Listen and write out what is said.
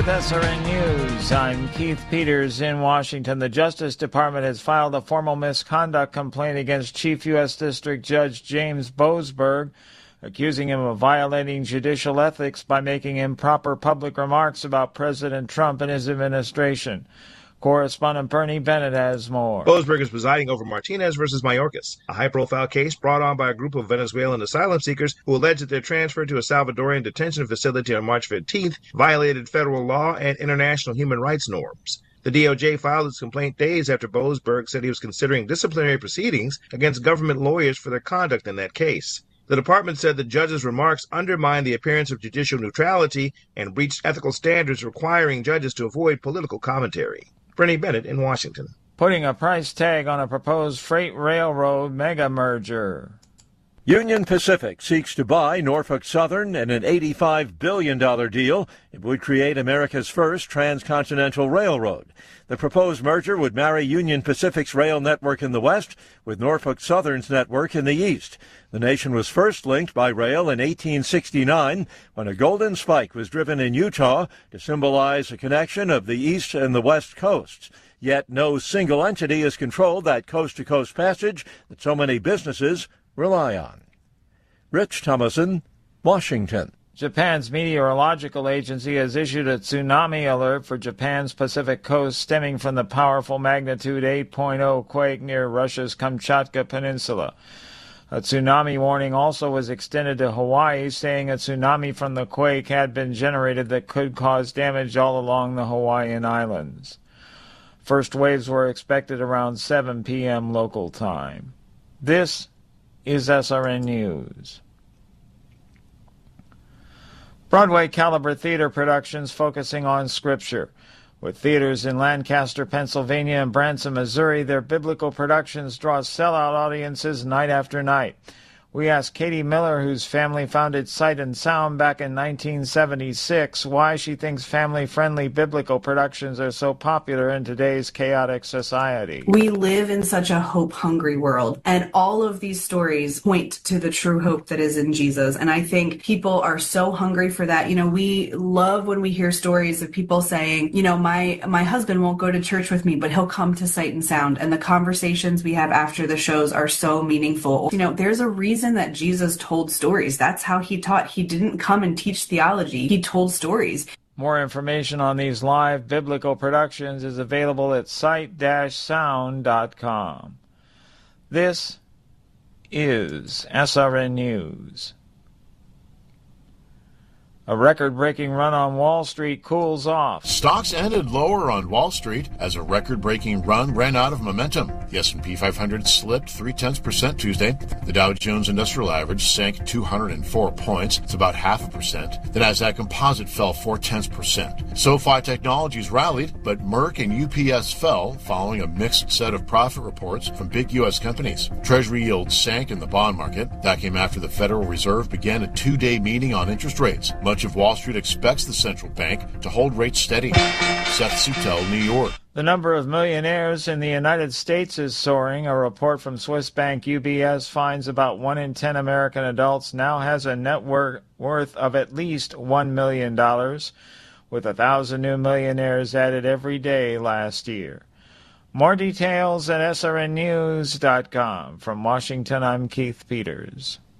With SRN News, I'm Keith Peters in Washington. The Justice Department has filed a formal misconduct complaint against Chief U.S. District Judge James Boasberg, accusing him of violating judicial ethics by making improper public remarks about President Trump and his administration. Correspondent Bernie Bennett has more. Boasberg is presiding over Martinez versus Mayorkas, a high-profile case brought on by a group of Venezuelan asylum seekers who allege that their transfer to a Salvadorian detention facility on March 15th violated federal law and international human rights norms. The DOJ filed its complaint days after Boasberg said he was considering disciplinary proceedings against government lawyers for their conduct in that case. The department said the judge's remarks undermined the appearance of judicial neutrality and breached ethical standards requiring judges to avoid political commentary. Bernie Bennett in Washington. Putting a price tag on a proposed freight railroad mega merger. Union Pacific seeks to buy Norfolk Southern in an $85 billion deal. It would create America's first transcontinental railroad. The proposed merger would marry Union Pacific's rail network in the west with Norfolk Southern's network in the east. The nation was first linked by rail in 1869 when a golden spike was driven in Utah to symbolize a connection of the east and the west coasts. Yet no single entity has controlled that coast-to-coast passage that so many businesses rely on. Rich Thomason, Washington. Japan's meteorological agency has issued a tsunami alert for Japan's Pacific coast stemming from the powerful magnitude 8.0 quake near Russia's Kamchatka Peninsula. A tsunami warning also was extended to Hawaii, saying a tsunami from the quake had been generated that could cause damage all along the Hawaiian Islands. First waves were expected around 7 p.m. local time. This is SRN News. Broadway caliber theater productions focusing on Scripture. With theaters in Lancaster, Pennsylvania and Branson, Missouri, their biblical productions draw sellout audiences night after night. We asked Katie Miller, whose family founded Sight and Sound back in 1976, why she thinks family-friendly biblical productions are so popular in today's chaotic society. We live in such a hope-hungry world, and all of these stories point to the true hope that is in Jesus. And I think people are so hungry for that. You know, we love when we hear stories of people saying, you know, my husband won't go to church with me, but he'll come to Sight and Sound. And the conversations we have after the shows are so meaningful. You know, there's a reason that Jesus told stories. That's how he taught. He didn't come and teach theology. He told stories. More information on these live biblical productions is available at sight-sound.com. This is SRN News. A record-breaking run on Wall Street cools off. Stocks ended lower on Wall Street as a record-breaking run ran out of momentum. The S&P 500 slipped 0.3% Tuesday. The Dow Jones Industrial Average sank 204 points. It's about 0.5%. The Nasdaq Composite fell 0.4%. SoFi Technologies rallied, but Merck and UPS fell following a mixed set of profit reports from big U.S. companies. Treasury yields sank in the bond market. That came after the Federal Reserve began a 2-day meeting on interest rates. Much of Wall Street expects the central bank to hold rates steady. Seth Sutel, New York. The number of millionaires in the United States is soaring. A report from Swiss bank UBS finds about 1 in 10 American adults now has a net worth of at least $1 million, with 1,000 new millionaires added every day last year. More details at srnnews.com. From Washington, I'm Keith Peters.